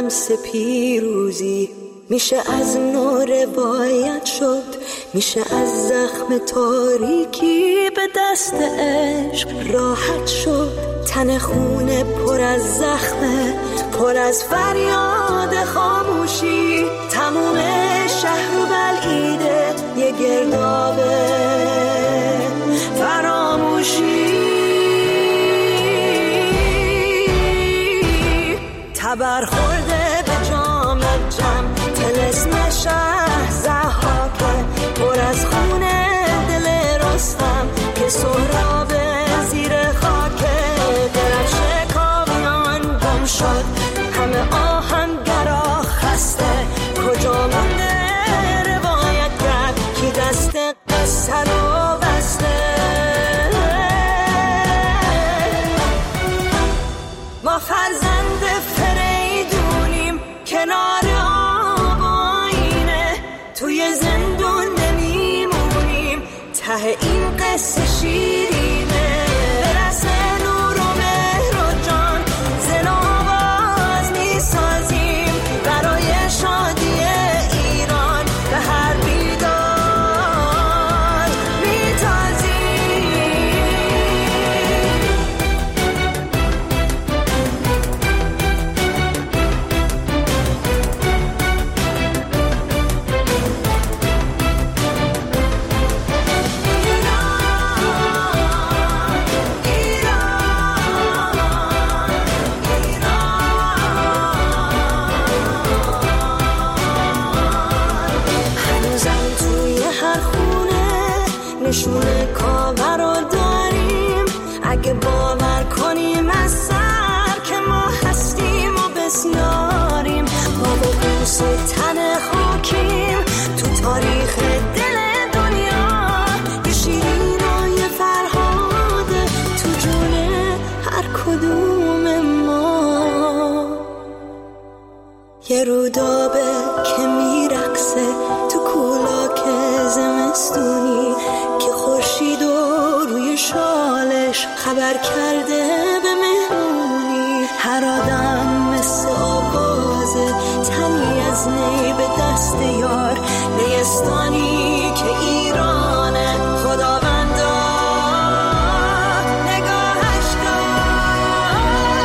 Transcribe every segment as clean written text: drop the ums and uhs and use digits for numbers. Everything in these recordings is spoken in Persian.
لمس پیروزی، میشه از نو روایت شد، میشه از زخم تاریکی به دست عشق راحت شد. تن خونه پر از زخمه، پر از فریاد خاموشی، تموم شهر و بلعیده یه گردابه فراموشی. تبر خورده به جام جم، طلسم شهر ضحاکه، پر از خونه دل رستم که سهراب زیر خاکه. درفش کاویان گم شد، همه آهنگرا خسته، کجا مونده روایت کرد کی دست قصه رو بسته. ما فرزند فریدونیم کنار آب آینه، توی زندون نمیمونیم ته این قصه شیرینه. برسه نور و مهر و جان زن آواز میسازیم، برای شادی ایران به هر بیدار میتازیم. نشونه کاور رو داریم، اگه باور کنیم از سر که ما هستیم و بسیاریم. ما با قوس و تن خاکیم تو تاریخ دل دنیا، یه شیرین و یه فرهاده تو جون هر کدوم ما. یه رودابه که میرقصه تو کولاک زمستونی، که خورشید و روی شالش خبر کرده به مهمونی. هر آدم مثل آوازه، تنی از نی به دست یار، نیستانی که ایرانه خداوندا نگاهش کن.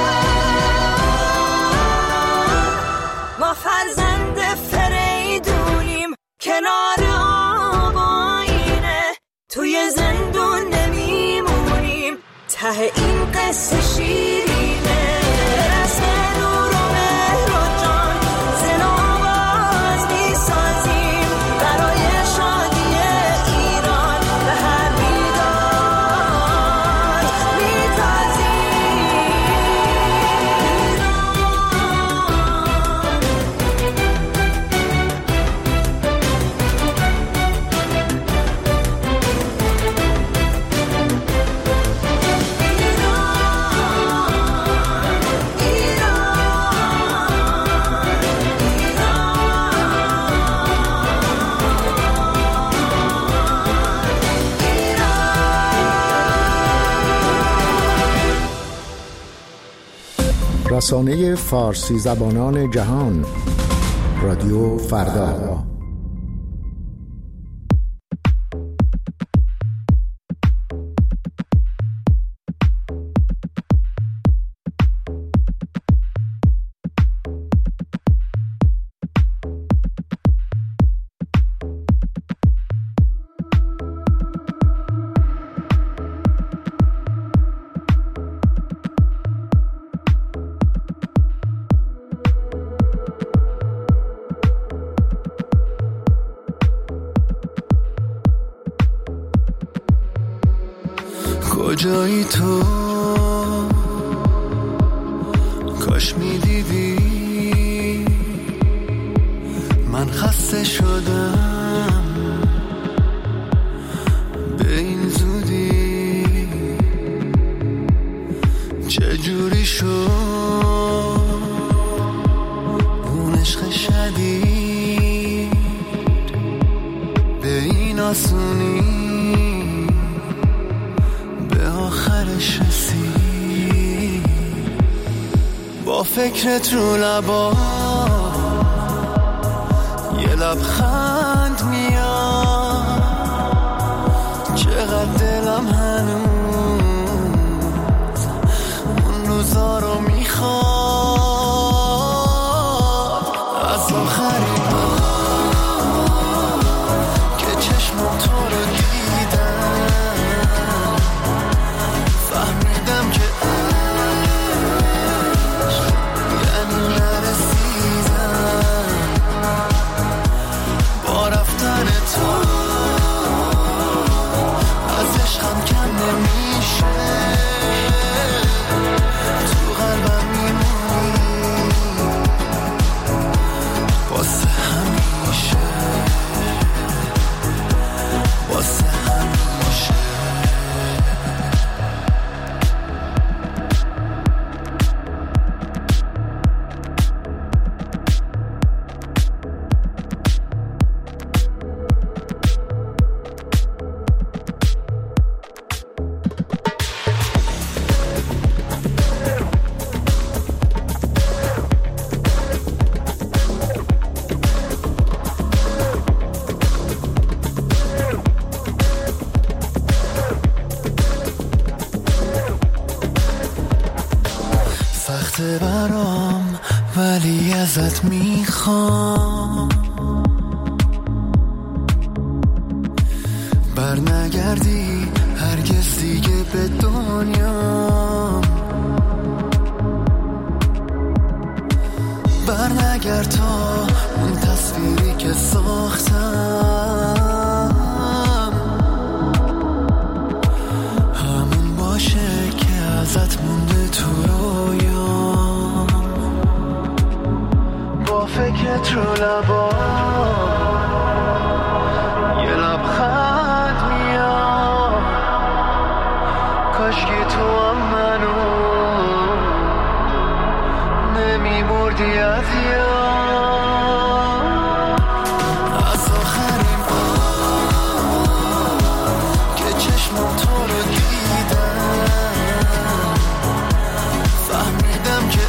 ما فرزند فریدونیم کنار آب آینه، توی زندون نمیمونیم ته این قصه شیرینه. رسم نور و مهر و جان زن آواز میسازیم، برای شادی ایران به هر بیدار میتازیم. رسانه فارسی زبانان جهان، رادیو فردا. کجایی تو؟ کاش میدیدی من خسته شدم به این زودی. چجوری شد اون عشق شدید به این آسونی؟ فکرت رو لبا یه لبخند میاد، چقدر دلم هنوز اون روزا رو میخواد. از آخرین بار که چشمم تو رو دیدم فهمیدم که برام ولی ازت میخوام بر نگردی هرگز دیگه به دنیا، بر نگرد تا اون تصویری که ساختم همون باشه که ازت مونده تو رویا. فکرت رو لبا یه لبخند میاد، کاشکی تو هم منو نمیبردی از یاد. از آخرین بار که چشمم تو رو دیدم فهمیدم که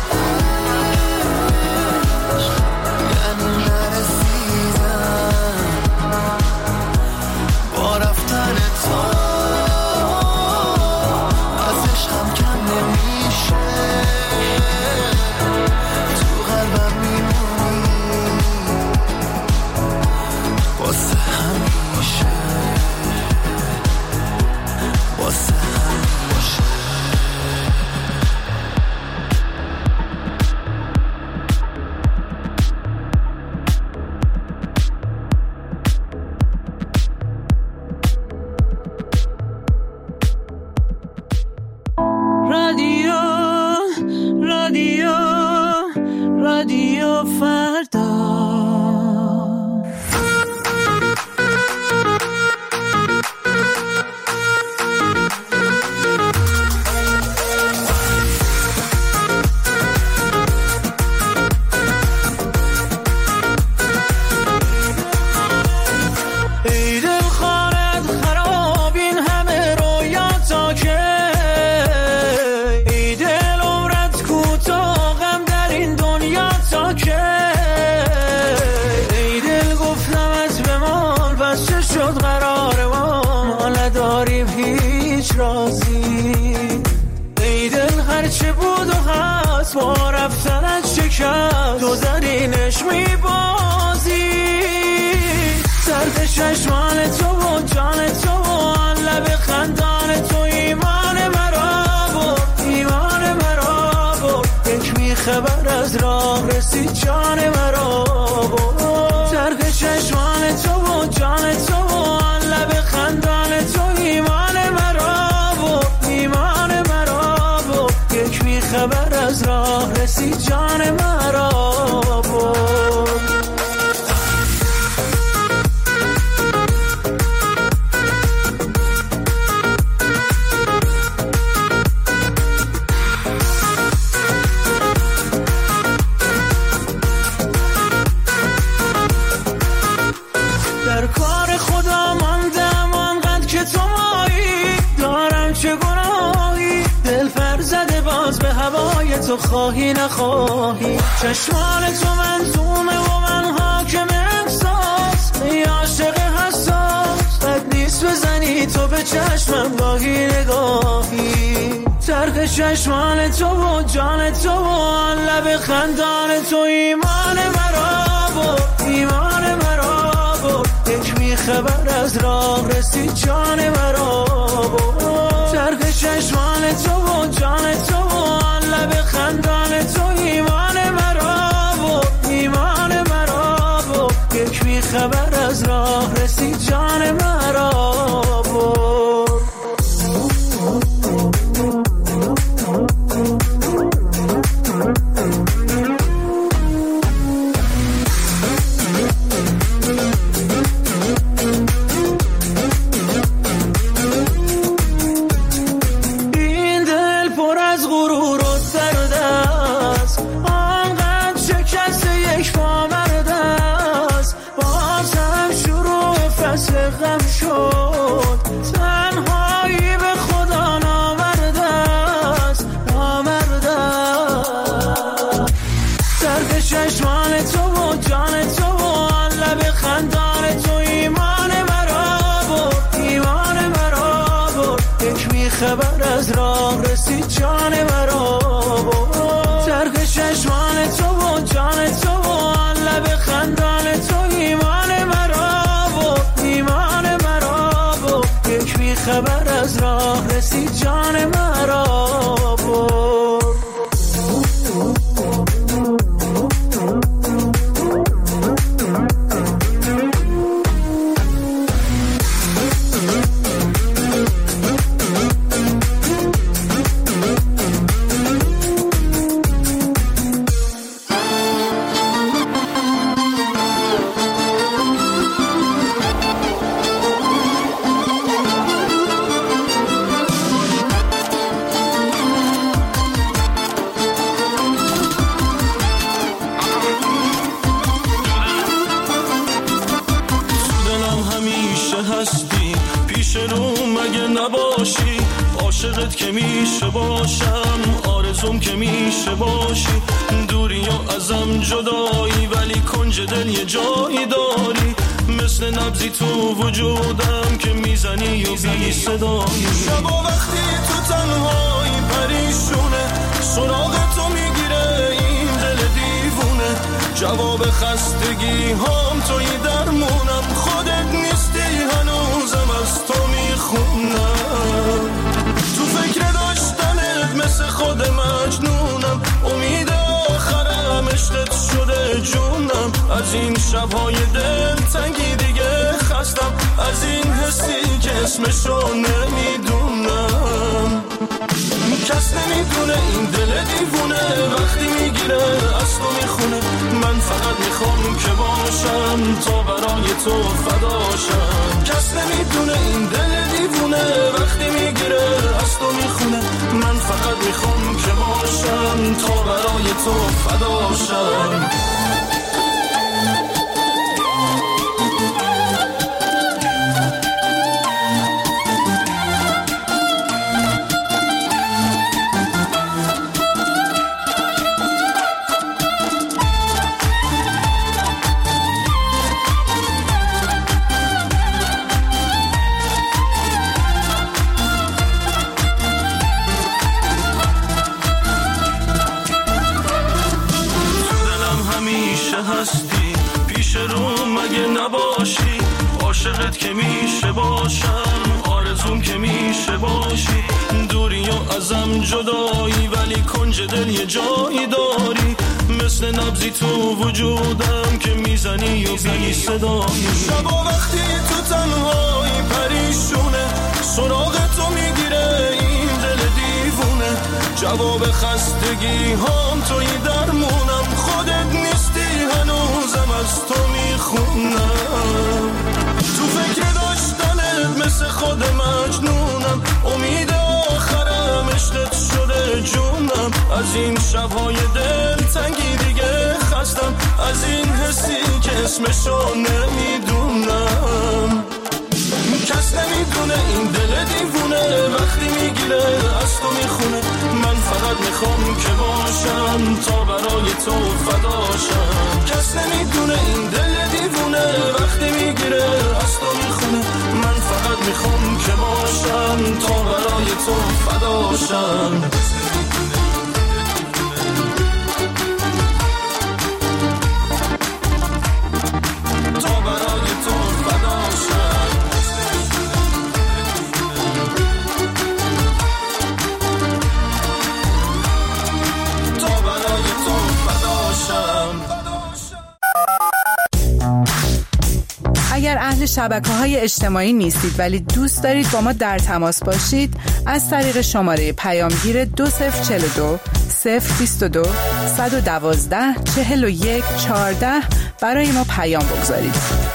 رادیو فردا. با رفتنت شکست تو زدینش میبازی، سرد چشمان تو و جان تو و آن لب خندان تو ایمان مرا برد، ایمان مرا برد. یک میخبر از راه رسید جان مرا برد، سرد چشمان تو و جان تو و آن لب خندان تو ایمان مرا برد، ایمان مرا برد. یک میخبر از راه رسید جان مرا برد. در کار خدا ماندم آنقدر که تو مایی، دارم چه گناهی دل پر زده باز هوای تو خواهی نخواهی. چشمان تو منظومه و من حاکم احساس، ای عاشق حساس بد نیست بزنی تو به چشمم گاهی نگاهی. ترک چشمان تو و جان تو و آن لب خندان تو ایمان مرا بود، ایمان مرا بود. یک میخبر از راه رسید جان مرا بود. ترک چشمان تو و جان تو و آن لب خندان تو ایمان مرا بود، ایمان مرا بود. یک میخبر از راه رسید جان مرا بود. خبر از راه رسید جان مرا بود. ترک چشمان تو و جان تو و آن لب خندان تو ایمان مرا بود، ایمان مرا بود. یک بی خبر از راه رسید جان مرا بود. عاشقت که میشه باشم، آرزوم که میشه باشی. دوری یا ازم جدایی ولی کنج دل یه جایی داری. مثل نبضی تو وجودم که میزنی و بی صدایی. شبا وقتی تو تنهایی پریشونه، سراغ تو میگیره این دل دیوونه. جواب خستگی هم توی درمونم، خودت نیستی هنوزم از تو میخونم. تو فکر داشتنت مثل خود مجنونم، امید آخرم عشقت شده جونم. از این شبهای دل تنگی دیگه خستم، از این حسی که اسمشو نمیدونم. کس نمیدونه این دل دیوونه وقتی میگیره از تو میخونه. من فقط میخوام که باشم تا برای تو فداشم. کس نمیدونه این دل دیوونه وقتی میگیره از تو میخونه. من فقط میخوام که باشم تا برای تو فداشم. عاشقت که میشه باشم، آرزوم که میشه باشی. دوری و ازم جدایی ولی کنج دل یه جایی داری. مثل نبضی تو وجودم که میزنی و بی صدایی. شبا وقتی تو تنهایی پریشونه، سراغ تو میگیره این دل دیوونه. جواب خستگی هم توی درمونم، خودت نیستی هنوزم از تو میخونم. تو فکر داشتنت مثل خود مجنونم، امید آخرم عشقت شده جونم. از این شبهای دل تنگی دیگه خستم، از این حسی که اسمشو نمیدونم. کس نمیدونه این دل دیوونه وقتی میگیره از تو میخونه. من فقط میخوام که باشم تا برای تو فداشم. کس نمیدونه این دل دیوونه وقتی میگیره از تو میخونه. من فقط میخوام که باشم تا برای تو فداشم. اگر اهل شبکه‌های اجتماعی نیستید ولی دوست دارید با ما در تماس باشید، از طریق شماره پیامگیر 2042 022 112 41 14 برای ما پیام بگذارید.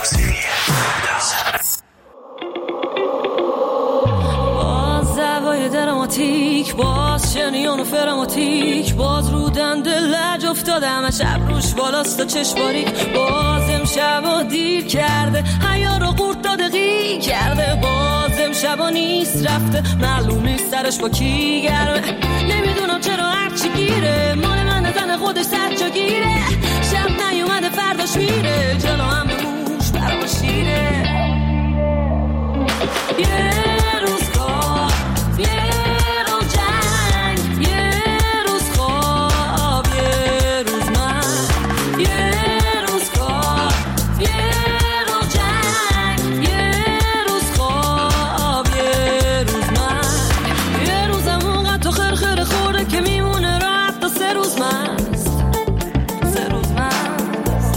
باز دوای دراماتیک، باز شنیان و فراماتیک، باز رو دنده لج افتاده همه شب روش بالاست و چشماریک. باز امشبا دیر کرده حیا رو قورت داده غی کرده. باز امشبا نیست رفته معلوم نیست سرش با کی گرمه. نمیدونم چرا هرچی گیره مال من زن خودش سر جا گیره. شب نیومده فرداش میره جلو هم موش برا شیره. یه روز کار یه روز جنگ یه روز خواب یه روز من. یه روز کار یه روز جنگ یه روز خواب یه روز من. یه روزم اونقدر تو خرخره خورده که میمونه راحت تا 3 روز مست. 3 روز مست.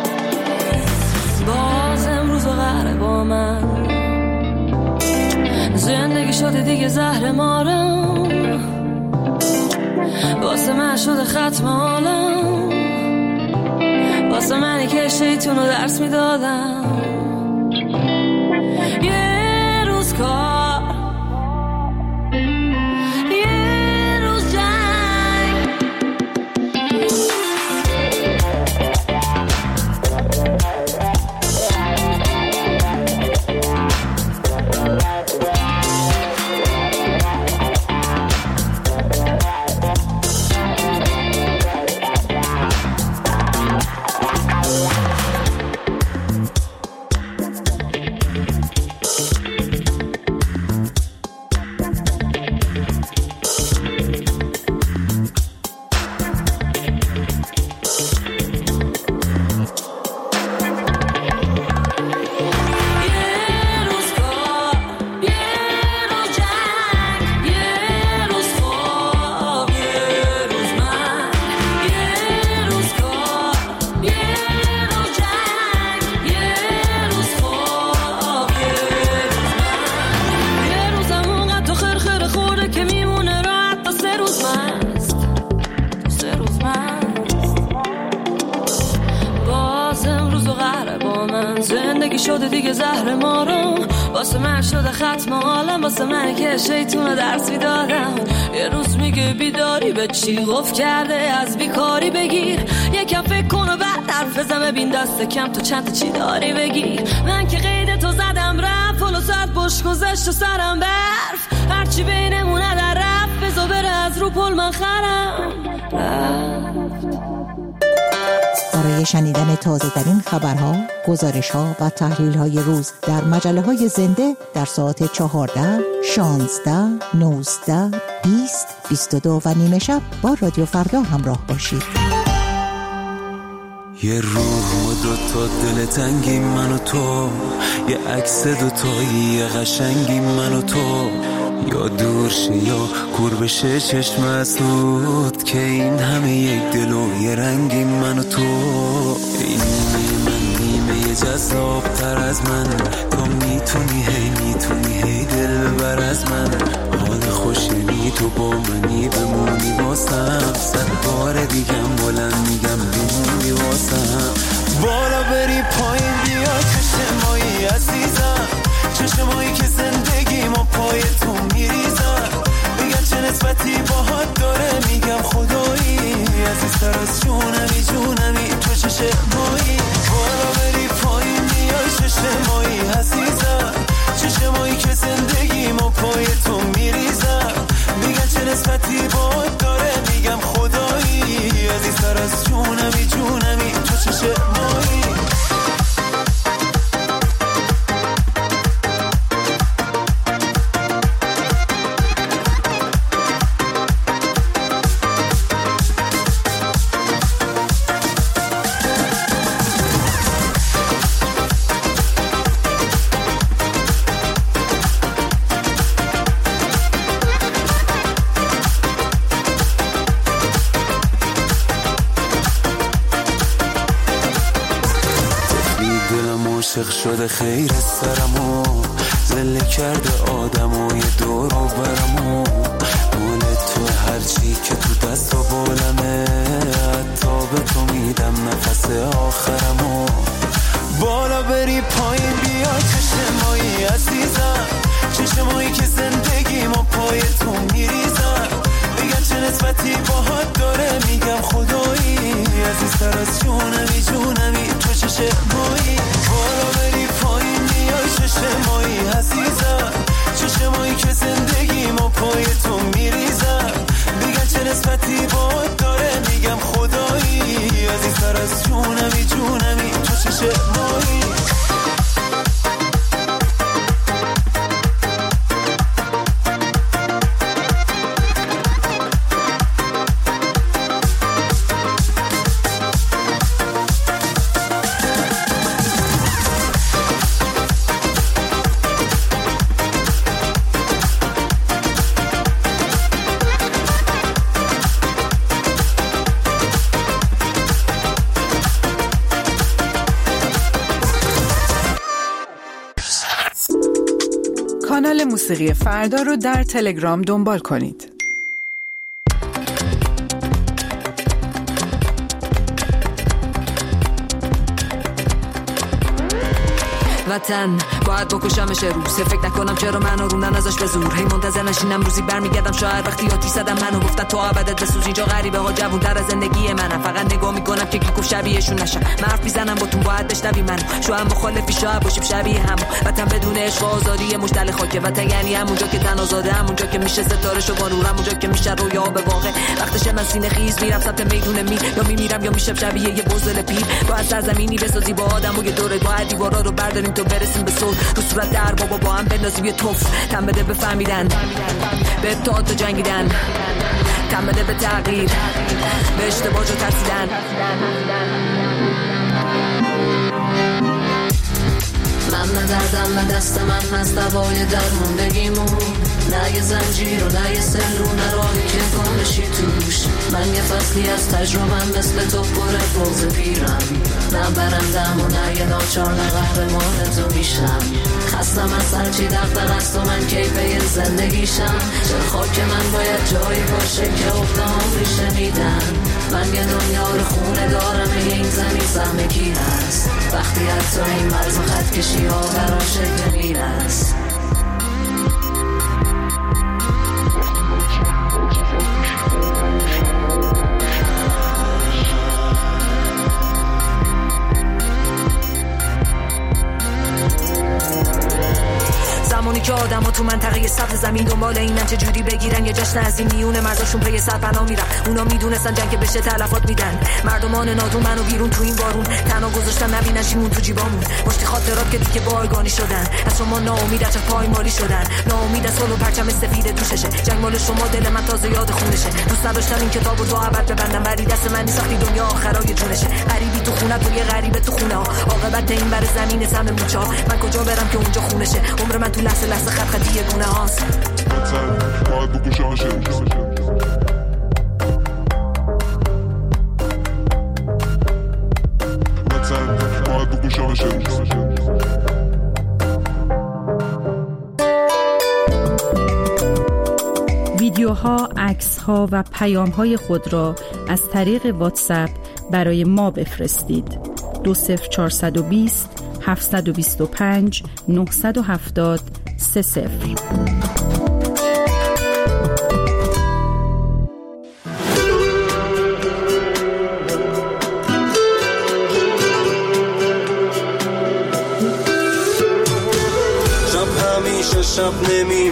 باز امروز قهره با من. زندگی شده دیگه زهر مارم، واسه من شده ختم عالم. واسه منی که شیطون رو درس میدادم. یه روز کار یه روز جنگ. زندگی شده دیگه زهر مارم، واسه من شده ختم عالم. واسه من که شیطون رو درس میدادم. یه روز میگه بیداری به چی قف کرده از بیکاری بگیر. یکم فکر کن و بعد حرف بزن ببین دست کم تو چند تا چی داری بگیر. من که قید تو زدم رفت فلو ساعت بش گذشت و سرم برف. هرچی بینمونه در رفت بزا بره از رو پل من خرم رفت. برای شنیدن تازه ترین خبرها، گزارش‌ها و تحلیل‌های روز در مجله‌های زنده در ساعت 14، 16، 19، 20، 22 و نیمه شب با رادیو فردا همراه باشید. یه روح و 2 تا دل تنگی من و تو، یه عکس 2 تایی قشنگی من و تو. یا دور شه یا کور بشه چشم اسود که این همه یک دل و یه رنگی من و تو. این نیمه من نیمه جذاب تر از من، تو میتونی هی دل ببر از من. حال خوشی تو با منی بمونی واسم، 100 بار دیگم بلند میگم بمونی واسم. بالا بری پایین بیا چشمایی عزیزم، چشمایی که زندگی ما پای تو میریزم. بگم چه نسبتی باهات داره میگم خدایی، عزیزتر از جونمی تو چشمایی. بالا بری پایین بیای چشمایی عزیزم، چشمایی که زندگی ما پای تو میریزم. بگم چه نسبتی باهات داره شده خیر سرمو، زله کرده آدمو یه دور و برمو، مال تو هرچی که تو دست و بالمه، حتی به تو میدم نفس آخرمو. بالا بری پایین بیا چشمایی عزیزم، چشمایی که زندگیمو پای تو میریزم، بگم چه نسبتی باهات داره، میگم خدایی عزیزتر از جونمی جونمی تو چشمایی. بالا بری پایین بیای چشمایی عزیزم، چشمایی که زندگیمو پای تو میریزم، بگم چه نسبتی باهات داره، میگم خدایی عزیزتر از جونمی جونمی تو چشمایی. کانال موسیقی فردا رو در تلگرام دنبال کنید. وطن باید بکشمش روز، فکر نکنم چرا منو رونن ازش به زور، هی منتظر نشینم روزی برمیگردم شاید وقتی آتیش زدم منو گفتن تو ابدت بسوز، اینجا غریبه ها جوون در از زندگی منم، فقط نگاه میکنم که کی گفت شبیهشون نشم، من حرف میزنم با تو باید بشنوی منو، شاید مخالفی شاید باشیم شبیه هم، وطن بدون عشق و آزادی مشتل خاکه، وطن یعنی همونجا که تن آزاده، همونجا که میشه ستاره شو با نور، همونجا که میشه رویا به واقع، وقتشه من سینه خیز میرم سمت میدون میر، یا میمیرم یا میشم شبیه یه بزرگ پیر، باید سرزمینی بسازی با آدمو یه دوره، باید دیوارا رو برداریم تو برسیم به صلح، رو صورت در بابا با هم بندازیم یه توف، تن بده به فهمیدن، به اتحاد و جنگیدن، تن بده به تغییر، به اشتباه جو ترسیدن. من ندردم نه دست من از دوای درموندگیمون، نه یه زنجیر و نه یه سلو، نه راهی که گم بشی توش، من یه فصلی از تجربم مثل تو پر فوز پیرم، نه برندم و نه یه ناچار، نه قهرمان تو میشم، خستم از هرچی دغدغه است و من کیفه زندگیشم، چه خاک من باید جایی باشه که افتام ریشه میدن، من یه دنیا رو خونه دارم، این زمین سهم کی هست، وقتی حتی این مرز و خط کشی ها برام شکل میرست. زمانی که آدم ها تو منطقه سبز زمین دنبال اینن چه جوری بگیرن یه جشن از این میونه مرزاشون پی سرپناه میرن، اونا میدونستن جنگ بشه تلفات میدن، مردمان نادون منو بیرون تو این بارون، تنها گذاشتن نبینن چیمون تو جیبامون، مشتی خاطرات که دیگه بایگانی شدن، از شما ناامید از پایمالی شدن، ناامید از صلح و پرچم سفید دوششه، جنگ مال شما دل من تازه یاد خونشه، دوست نداشتم این کتابو تو ابد ببندم، ولی دست من نیست وقتی دنیا آخرای جونشه، غریبی تو خونه تو یه غریبه تو خونه ها، عاقبت این بر زمین سم موچا، من کجا برم که اونجا خونشه، عمر من تو لحظه لحظه خط خطی گونه هاست. باید بکشمش ویدیوها، عکس‌ها و پیام‌های خود را از طریق واتساپ برای ما بفرستید. 20420 725 970 30. شب